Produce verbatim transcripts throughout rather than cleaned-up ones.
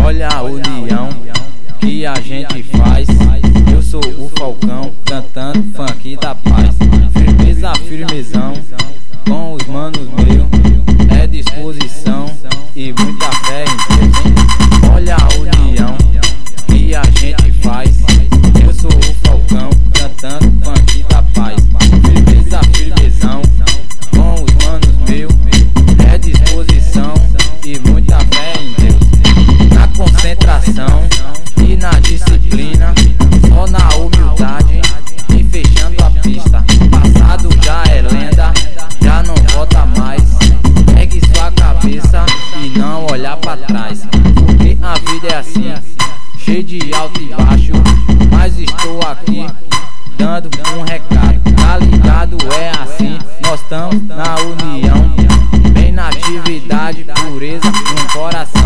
Olha a união que a gente faz. Eu sou o Falcão, cantando funk da paz. Firmeza, firmezão, com os manos meus. É disposição e muita fé em Deus, hein? Olha a união que a gente faz. Eu sou o Falcão, cantando funk da paz. Firmeza, firmezão, com os manos meus. É disposição e muita fé em Deus. Na concentração e na disciplina, só na humildade e fechando a pista. Passado já é lenda, já não volta mais. Pegue sua cabeça e não olhar pra trás, porque a vida é assim, cheio de alto e baixo. Mas estou aqui dando um recado, tá ligado? É assim, nós estamos na união, bem na atividade, pureza no coração.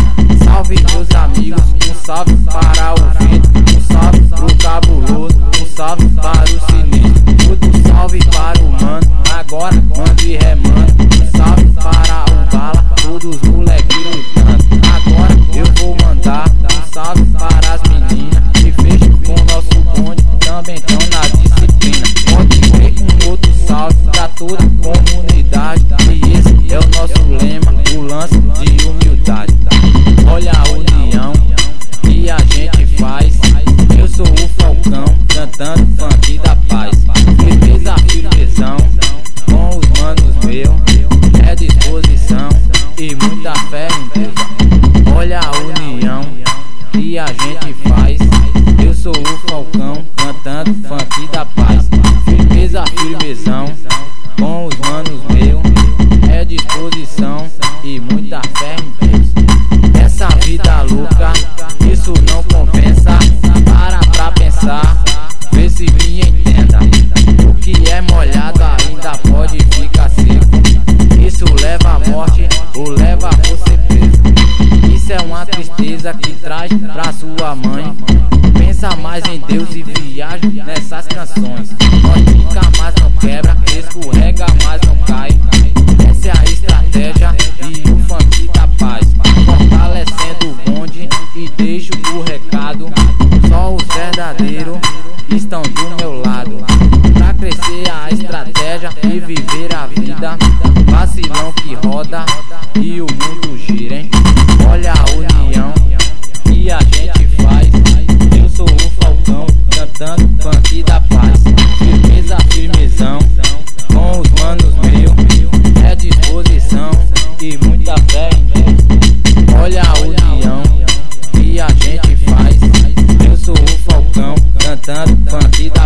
Salve meus amigos, um salve para o Vitor, um salve pro cabuloso, um salve para o sinistro, outro salve para o mano, agora mando e remando. Um salve para o bala, todos os moleques lutando. Agora eu vou mandar um salve para as meninas que fecham com o nosso bonde, também tão na disciplina. Pode ter um outro salve pra toda a comunidade, e esse é o nosso lema, o lance de humildade. Olha a união que a gente faz. Eu sou o Falcão, cantando funk da paz. Firmeza, firmezão, com os manos meus. É disposição e muita fé em Deus. Olha a união que a gente faz. Eu sou o Falcão, cantando funk da paz. Firmeza, firmezão, com os manos meus. É disposição e muita fé em Deus. Essa vida louca, isso não compensa. Para pra pensar, vê se me entenda. O que é molhado ainda pode ficar seco. Isso leva à morte ou leva a você preso. Isso é uma tristeza que traz pra sua mãe. Pensa mais em Deus e viaja nessas canções. Pode ficar, mas não quebra, escorrega, mas não cai. Essa é a estratégia e o funk da paz. Fortalecendo o bonde e deixo o recado. Só os verdadeiros estão do meu lado. Pra crescer a estratégia e viver a vida. Vacilão que roda e o mundo gira, hein? Olha a união que a gente faz. Eu sou o Falcão, cantando funk da paz. Firmeza, firmezão, com os manos meus. É disposição e muita fé em Deus. Olha a união que a gente faz. Eu sou o Falcão, cantando funk da